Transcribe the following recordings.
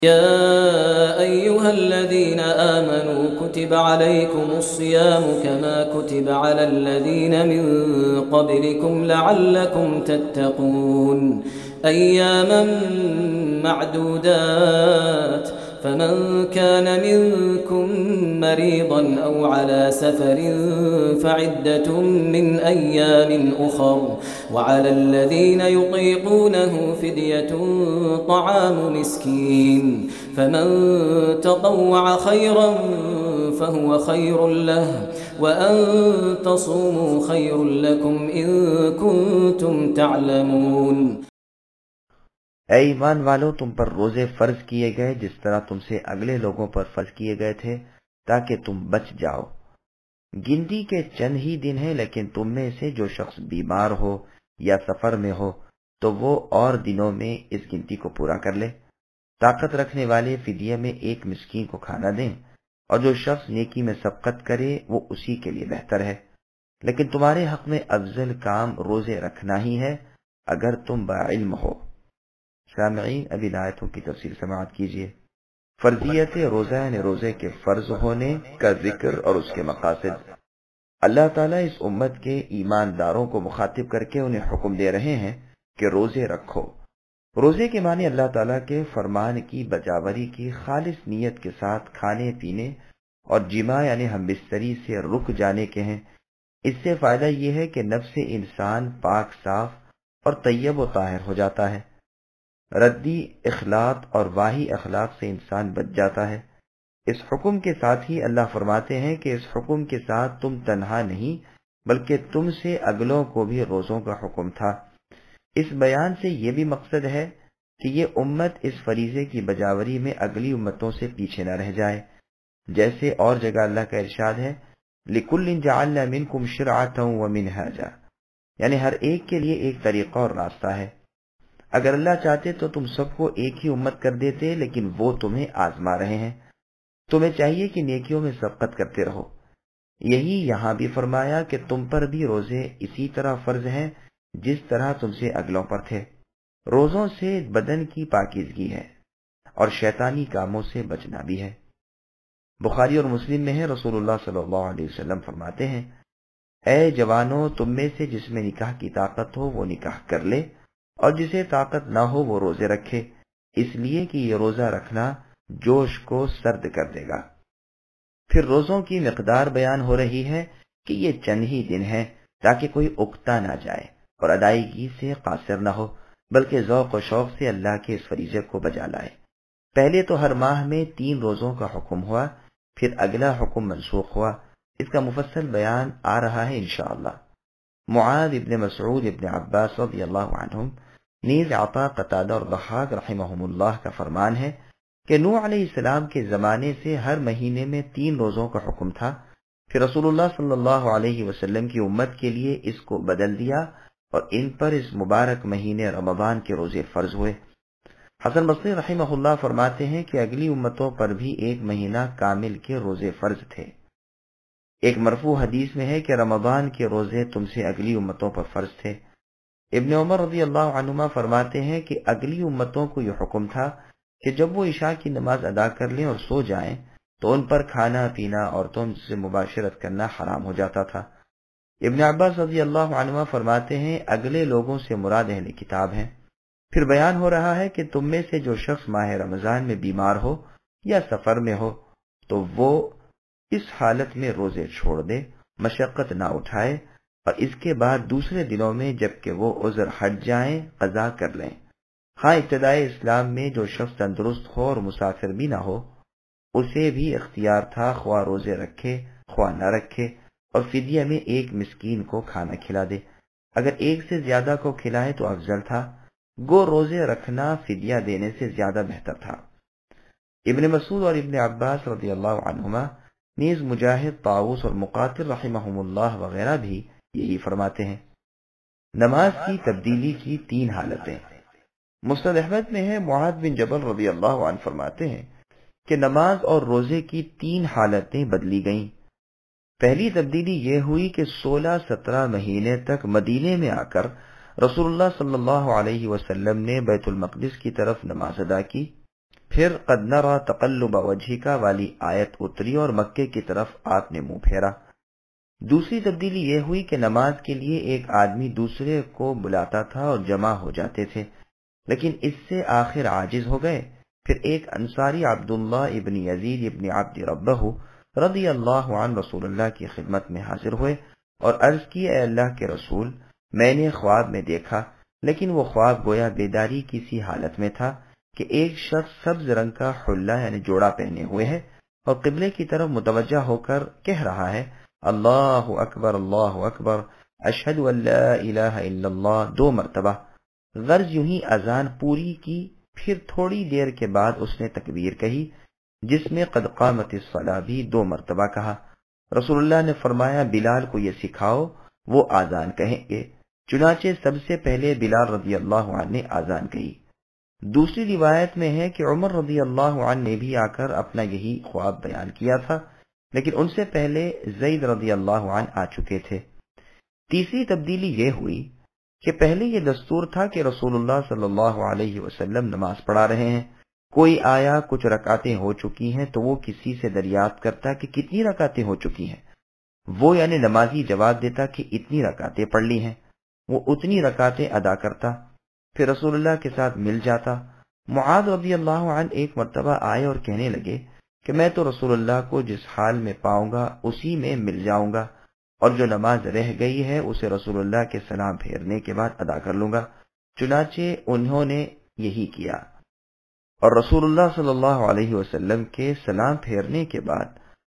يا أيها الذين آمنوا كتب عليكم الصيام كما كتب على الذين من قبلكم لعلكم تتقون أياما معدودات فمن كان منكم مريضا أو على سفر فعدة من أيام أخر وعلى الذين يطيقونه فدية طعام مسكين فمن تطوع خيرا فهو خير له وأن تصوموا خير لكم إن كنتم تعلمون۔ اے ایمان والو، تم پر روزے فرض کیے گئے جس طرح تم سے اگلے لوگوں پر فرض کیے گئے تھے تاکہ تم بچ جاؤ۔ گنتی کے چند ہی دن ہیں، لیکن تم میں سے جو شخص بیمار ہو یا سفر میں ہو تو وہ اور دنوں میں اس گنتی کو پورا کر لے۔ طاقت رکھنے والے فدیہ میں ایک مسکین کو کھانا دیں، اور جو شخص نیکی میں سبقت کرے وہ اسی کے لیے بہتر ہے۔ لیکن تمہارے حق میں افضل کام روزے رکھنا ہی ہے اگر تم باعلم ہو۔ سامعین، ابھی آیتوں کی تفصیل سماعت کیجیے۔ فرضیت روزہ یعنی روزے کے فرض ہونے کا ذکر اور اس کے مقاصد۔ اللہ تعالیٰ اس امت کے ایمانداروں کو مخاطب کر کے انہیں حکم دے رہے ہیں کہ روزے رکھو۔ روزے کے معنی اللہ تعالیٰ کے فرمان کی بجاوری کی خالص نیت کے ساتھ کھانے پینے اور جماع یعنی ہم بستری سے رک جانے کے ہیں۔ اس سے فائدہ یہ ہے کہ نفس انسان پاک صاف اور طیب و طاہر ہو جاتا ہے۔ ردی اخلاق اور واہی اخلاق سے انسان بچ جاتا ہے۔ اس حکم کے ساتھ ہی اللہ فرماتے ہیں کہ اس حکم کے ساتھ تم تنہا نہیں بلکہ تم سے اگلوں کو بھی روزوں کا حکم تھا۔ اس بیان سے یہ بھی مقصد ہے کہ یہ امت اس فریضے کی بجاوری میں اگلی امتوں سے پیچھے نہ رہ جائے، جیسے اور جگہ اللہ کا ارشاد ہے لِكُلٍّ جَعَلْنَا مِنْكُمْ شِرْعَةً وَمِنْهَاجًا، یعنی ہر ایک کے لیے ایک طریقہ اور راستہ ہے۔ اگر اللہ چاہتے تو تم سب کو ایک ہی امت کر دیتے، لیکن وہ تمہیں آزما رہے ہیں۔ تمہیں چاہیے کہ نیکیوں میں سبقت کرتے رہو۔ یہی یہاں بھی فرمایا کہ تم پر بھی روزے اسی طرح فرض ہیں جس طرح تم سے اگلوں پر تھے۔ روزوں سے بدن کی پاکیزگی ہے اور شیطانی کاموں سے بچنا بھی ہے۔ بخاری اور مسلم میں ہے، رسول اللہ صلی اللہ علیہ وسلم فرماتے ہیں، اے جوانوں، تم میں سے جس میں نکاح کی طاقت ہو وہ نکاح کر لے، اور جسے طاقت نہ ہو وہ روزے رکھے، اس لیے کہ یہ روزہ رکھنا جوش کو سرد کر دے گا۔ پھر روزوں کی مقدار بیان ہو رہی ہے کہ یہ چند ہی دن ہیں تاکہ کوئی اکتا نہ جائے اور ادائیگی سے قاصر نہ ہو، بلکہ ذوق و شوق سے اللہ کے اس فریضے کو بجا لائے۔ پہلے تو ہر ماہ میں 3 روزوں کا حکم ہوا، پھر اگلا حکم منسوخ ہوا۔ اس کا مفصل بیان آ رہا ہے انشاءاللہ۔ معاذ ابن مسعود ابن عباس رضی اللہ عنہم، نیز عطا، قتادہ اور ضحاک رحمہم اللہ کا فرمان ہے کہ نوح علیہ السلام کے زمانے سے ہر مہینے میں 3 روزوں کا حکم تھا، پھر رسول اللہ صلی اللہ علیہ وسلم کی امت کے لیے اس کو بدل دیا اور ان پر اس مبارک مہینے رمضان کے روزے فرض ہوئے۔ حسن بصری رحمہ اللہ فرماتے ہیں کہ اگلی امتوں پر بھی 1 مہینہ کامل کے روزے فرض تھے۔ ایک مرفوع حدیث میں ہے کہ رمضان کے روزے تم سے اگلی امتوں پر فرض تھے۔ ابن عمر رضی اللہ عنہما فرماتے ہیں کہ اگلی امتوں کو یہ حکم تھا کہ جب وہ عشاء کی نماز ادا کر لیں اور سو جائیں تو ان پر کھانا پینا، عورتوں سے مباشرت کرنا حرام ہو جاتا تھا۔ ابن عباس رضی اللہ عنہما فرماتے ہیں اگلے لوگوں سے مراد اہل کتاب ہیں۔ پھر بیان ہو رہا ہے کہ تم میں سے جو شخص ماہ رمضان میں بیمار ہو یا سفر میں ہو تو وہ اس حالت میں روزے چھوڑ دے، مشقت نہ اٹھائے، اور اس کے بعد دوسرے دنوں میں جبکہ وہ عذر ہٹ جائیں قضا کر لیں۔ ہاں، ابتدائے اسلام میں جو شخص تندرست ہو اور مسافر بھی نہ ہو اسے بھی اختیار تھا خواہ روزے رکھے خواہ نہ رکھے، اور فدیہ میں 1 مسکین کو کھانا کھلا دے۔ اگر 1 سے زیادہ کو کھلائے تو افضل تھا، گو روزے رکھنا فدیہ دینے سے زیادہ بہتر تھا۔ ابن مسعود اور ابن عباس رضی اللہ عنہما، نیز مجاہد، طاؤس اور مقاتل رحمہم اللہ وغیرہ بھی یہی فرماتے ہیں۔ نماز کی تبدیلی کی 3 حالتیں۔ مسند احمد میں ہے، معاذ بن جبل رضی اللہ عنہ فرماتے ہیں کہ نماز اور روزے کی 3 حالتیں بدلی گئیں۔ پہلی تبدیلی یہ ہوئی کہ 16-17 مہینے تک مدینے میں آ کر رسول اللہ صلی اللہ علیہ وسلم نے بیت المقدس کی طرف نماز ادا کی، پھر قد نرى تقلب وجهك والی آیت اتری اور مکے کی طرف آپ نے منہ پھیرا۔ دوسری تبدیلی یہ ہوئی کہ نماز کے لیے ایک آدمی دوسرے کو بلاتا تھا اور جمع ہو جاتے تھے، لیکن اس سے آخر عاجز ہو گئے۔ پھر ایک انصاری عبداللہ ابن یزید ابن عبد ربہ رضی اللہ عنہ رسول اللہ کی خدمت میں حاضر ہوئے اور عرض کی، اے اللہ کے رسول، میں نے خواب میں دیکھا، لیکن وہ خواب گویا بیداری کی سی حالت میں تھا کہ ایک شخص سبز رنگ کا حلہ یعنی جوڑا پہنے ہوئے ہے اور قبلے کی طرف متوجہ ہو کر کہہ رہا ہے، اللہ اکبر اشہد ان لا الہ الا اللہ 2 مرتبہ۔ غرض یوں ہی اذان پوری کی، پھر تھوڑی دیر کے بعد اس نے تکبیر کہی جس میں قد قامت الصلاۃ بھی 2 مرتبہ کہا۔ رسول اللہ نے فرمایا، بلال کو یہ سکھاؤ، وہ آذان کہیں گے۔ چنانچہ سب سے پہلے بلال رضی اللہ عنہ نے آذان کہی۔ دوسری روایت میں ہے کہ عمر رضی اللہ عنہ نے بھی آ کر اپنا یہی خواب بیان کیا تھا، لیکن ان سے پہلے زید رضی اللہ عنہ آ چکے تھے۔ تیسری تبدیلی یہ ہوئی کہ پہلے یہ دستور تھا کہ رسول اللہ صلی اللہ علیہ وسلم نماز پڑھا رہے ہیں، کوئی آیا کچھ رکعتیں ہو چکی ہیں تو وہ کسی سے دریافت کرتا کہ کتنی رکعتیں ہو چکی ہیں، وہ یعنی نمازی جواب دیتا کہ اتنی رکعتیں پڑھ لی ہیں، وہ اتنی رکعتیں ادا کرتا، پھر رسول اللہ کے ساتھ مل جاتا۔ معاذ رضی اللہ عنہ ایک مرتبہ آئے اور کہنے لگے کہ میں تو رسول اللہ کو جس حال میں پاؤں گا اسی میں مل جاؤں گا، اور جو نماز رہ گئی ہے اسے رسول اللہ کے سلام پھیرنے کے بعد ادا کر لوں گا۔ چنانچہ انہوں نے یہی کیا، اور رسول اللہ صلی اللہ علیہ وسلم کے سلام پھیرنے کے بعد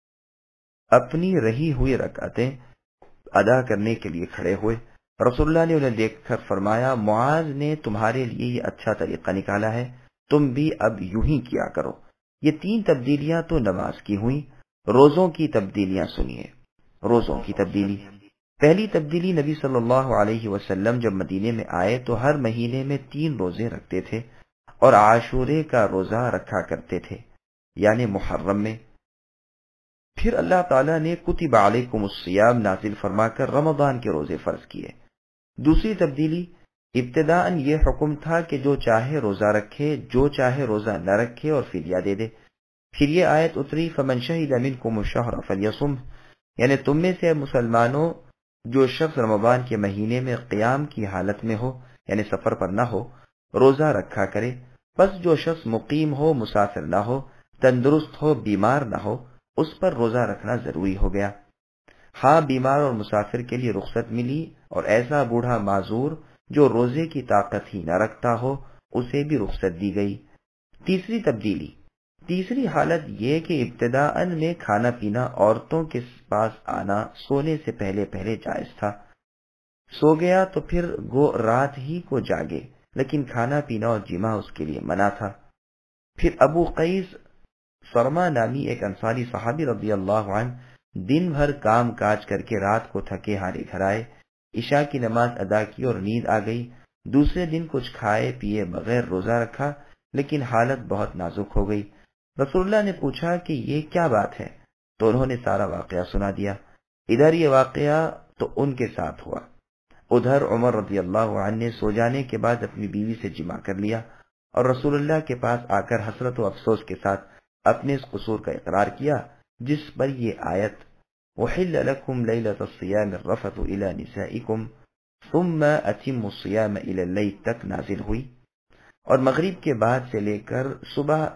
اپنی رہی ہوئی رکعتیں ادا کرنے کے لیے کھڑے ہوئے۔ رسول اللہ نے انہیں دیکھ کر فرمایا، معاذ نے تمہارے لیے یہ اچھا طریقہ نکالا ہے، تم بھی اب یوں ہی کیا کرو۔ یہ 3 تبدیلیاں تو نماز کی ہوئیں۔ روزوں کی تبدیلیاں سنیے۔ روزوں کی تبدیلی، پہلی تبدیلی، نبی صلی اللہ علیہ وسلم جب مدینے میں آئے تو ہر مہینے میں 3 روزے رکھتے تھے اور عاشورے کا روزہ رکھا کرتے تھے یعنی محرم میں۔ پھر اللہ تعالیٰ نے کتب علیکم الصیام نازل فرما کر رمضان کے روزے فرض کیے۔ دوسری تبدیلی، ابتداءً یہ حکم تھا کہ جو چاہے روزہ رکھے، جو چاہے روزہ نہ رکھے اور فدیہ دے دے۔ پھر یہ آیت اتری، فمن شہد منکم الشہر فلیصم، یعنی تم میں سے مسلمانوں جو شخص رمضان کے مہینے میں قیام کی حالت میں ہو یعنی سفر پر نہ ہو روزہ رکھا کرے۔ پس جو شخص مقیم ہو، مسافر نہ ہو، تندرست ہو، بیمار نہ ہو، اس پر روزہ رکھنا ضروری ہو گیا۔ ہاں بیمار اور مسافر کے لیے رخصت ملی، اور ایسا بوڑھا معذور جو روزے کی طاقت ہی نہ رکھتا ہو اسے بھی رخصت دی گئی۔ تیسری تبدیلی، تیسری حالت یہ کہ ابتداءً میں کھانا پینا عورتوں کے پاس آنا سونے سے پہلے پہلے جائز تھا۔ سو گیا تو پھر گو رات ہی کو جاگے، لیکن کھانا پینا اور جماع اس کے لیے منع تھا۔ پھر ابو قیس سرما نامی ایک انصاری صحابی رضی اللہ عنہ دن بھر کام کاج کر کے رات کو تھکے ہارے گھر آئے، عشاء کی نماز ادا کی اور نیند آ گئی۔ دوسرے دن کچھ کھائے پیے بغیر روزہ رکھا، لیکن حالت بہت نازک ہو گئی۔ رسول اللہ نے پوچھا کہ یہ کیا بات ہے، تو انہوں نے سارا واقعہ سنا دیا۔ ادھر یہ واقعہ تو ان کے ساتھ ہوا، ادھر عمر رضی اللہ عنہ نے سو جانے کے بعد اپنی بیوی سے جماع کر لیا اور رسول اللہ کے پاس آ کر حسرت و افسوس کے ساتھ اپنے اس قصور کا اقرار کیا، جس پر یہ آیت وحل لكم ليلة الصيام الرفث إلى نسائكم ثم أتموا الصيام إلى الليل تک نازل ہوئی، اور مغرب کے بعد سے لے کر صبح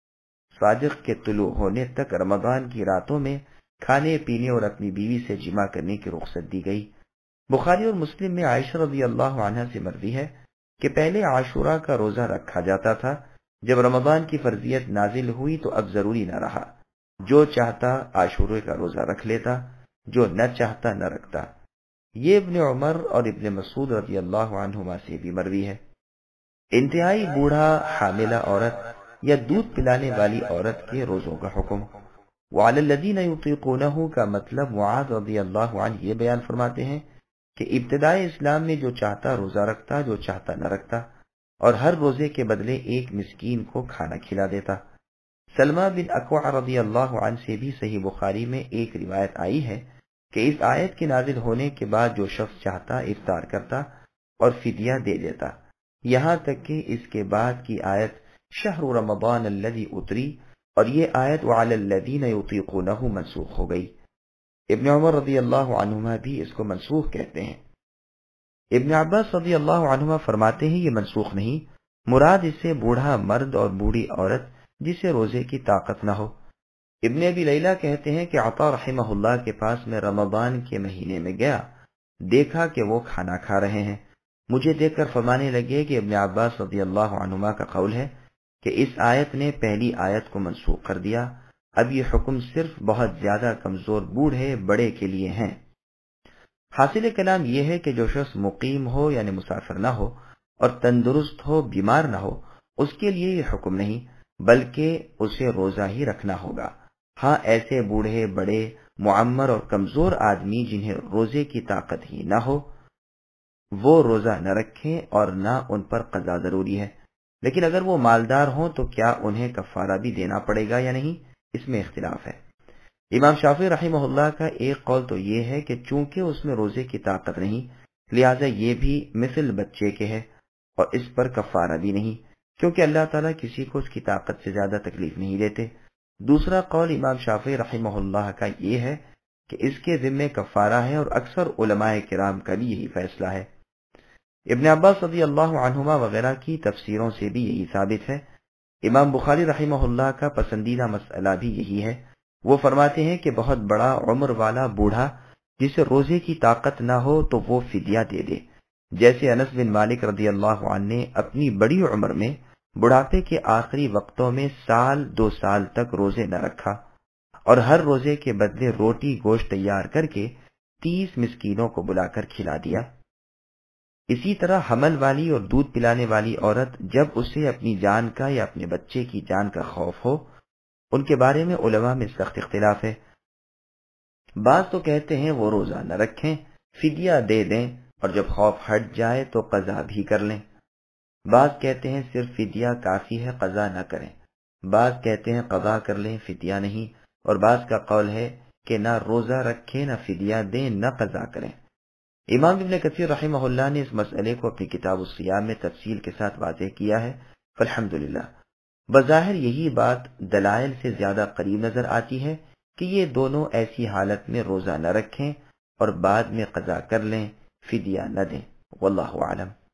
صادق کے طلوع ہونے تک رمضان کی راتوں میں کھانے پینے اور اپنی بیوی سے جماع کرنے کی رخصت دی گئی۔ بخاری اور مسلم میں عائشہ رضی اللہ عنہا سے مروی ہے کہ پہلے عاشورہ کا روزہ رکھا جاتا تھا، جب رمضان کی فرضیت نازل ہوئی تو اب ضروری نہ رہا، جو چاہتا عاشورے کا روزہ رکھ لیتا، جو نہ چاہتا نہ رکھتا۔ یہ ابن عمر اور ابن مسعود رضی اللہ عنہما سے بھی مروی ہے۔ انتہائی بوڑھا، حاملہ عورت یا دودھ پلانے والی عورت کے روزوں کا حکم۔ وعلی الذین یطیقونہ کا مطلب معاذ رضی اللہ عنہ یہ بیان فرماتے ہیں کہ ابتدائی اسلام میں جو چاہتا روزہ رکھتا، جو چاہتا نہ رکھتا، اور ہر روزے کے بدلے ایک مسکین کو کھانا کھلا دیتا۔ سلمہ بن اکوع رضی اللہ عنہ سے بھی صحیح بخاری میں ایک روایت آئی ہے کہ اس آیت کے نازل ہونے کے بعد جو شخص چاہتا افطار کرتا اور فدیہ دے دیتا، یہاں تک کہ اس کے بعد کی آیت شہر رمضان الذی اتری، اور یہ آیت وعلی الذین یطیقونہ منسوخ ہو گئی۔ ابن عمر رضی اللہ عنہما بھی اس کو منسوخ کہتے ہیں۔ ابن عباس رضی اللہ عنہما فرماتے ہیں یہ منسوخ نہیں، مراد اس سے بوڑھا مرد اور بوڑھی عورت جسے روزے کی طاقت نہ ہو۔ ابن ابی لیلہ کہتے ہیں کہ عطا رحمہ اللہ کے پاس میں رمضان کے مہینے میں گیا، دیکھا کہ وہ کھانا کھا رہے ہیں، مجھے دیکھ کر فرمانے لگے کہ ابن عباس رضی اللہ عنہما کا قول ہے کہ اس آیت نے پہلی آیت کو منسوخ کر دیا، اب یہ حکم صرف بہت زیادہ کمزور بوڑھے بڑے کے لیے ہیں۔ حاصل کلام یہ ہے کہ جو شخص مقیم ہو یعنی مسافر نہ ہو اور تندرست ہو، بیمار نہ ہو، اس کے لیے یہ حکم نہیں بلکہ اسے روزہ ہی رکھنا ہوگا۔ ہاں ایسے بوڑھے بڑے معمر اور کمزور آدمی جنہیں روزے کی طاقت ہی نہ ہو وہ روزہ نہ رکھیں اور نہ ان پر قضا ضروری ہے، لیکن اگر وہ مالدار ہوں تو کیا انہیں کفارہ بھی دینا پڑے گا یا نہیں، اس میں اختلاف ہے۔ امام شافعی رحمہ اللہ کا ایک قول تو یہ ہے کہ چونکہ اس میں روزے کی طاقت نہیں لہٰذا یہ بھی مثل بچے کے ہے اور اس پر کفارہ بھی نہیں، کیونکہ اللہ تعالیٰ کسی کو اس کی طاقت سے زیادہ تکلیف نہیں دیتے۔ دوسرا قول امام شافعی رحمہ اللہ کا یہ ہے کہ اس کے ذمے کفارہ ہے، اور اکثر علماء کرام کا بھی یہی فیصلہ ہے۔ ابن عباس رضی اللہ عنہما وغیرہ کی تفسیروں سے بھی یہی ثابت ہے۔ امام بخاری رحمہ اللہ کا پسندیدہ مسئلہ بھی یہی ہے، وہ فرماتے ہیں کہ بہت بڑا عمر والا بوڑھا جسے روزے کی طاقت نہ ہو تو وہ فدیہ دے دے، جیسے انس بن مالک رضی اللہ عنہ نے اپنی بڑی عمر میں بڑھاپے کے آخری وقتوں میں 2 سال تک روزے نہ رکھا اور ہر روزے کے بدلے روٹی گوشت تیار کر کے 30 مسکینوں کو بلا کر کھلا دیا۔ اسی طرح حمل والی اور دودھ پلانے والی عورت جب اسے اپنی جان کا یا اپنے بچے کی جان کا خوف ہو، ان کے بارے میں علماء میں سخت اختلاف ہے۔ بعض تو کہتے ہیں وہ روزہ نہ رکھیں، فدیہ دے دیں اور جب خوف ہٹ جائے تو قضا بھی کر لیں۔ بعض کہتے ہیں صرف فدیہ کافی ہے، قضا نہ کریں۔ بعض کہتے ہیں قضا کر لیں، فدیہ نہیں، اور بعض کا قول ہے کہ نہ روزہ رکھیں، نہ فدیہ دیں، نہ قضا کریں۔ امام ابن کثیر رحمہ اللہ نے اس مسئلے کو اپنی کتاب الصیام میں تفصیل کے ساتھ واضح کیا ہے، فالحمدللہ۔ بظاہر یہی بات دلائل سے زیادہ قریب نظر آتی ہے کہ یہ دونوں ایسی حالت میں روزہ نہ رکھیں اور بعد میں قضا کر لیں، فدیہ نہ دیں۔ واللہ اعلم۔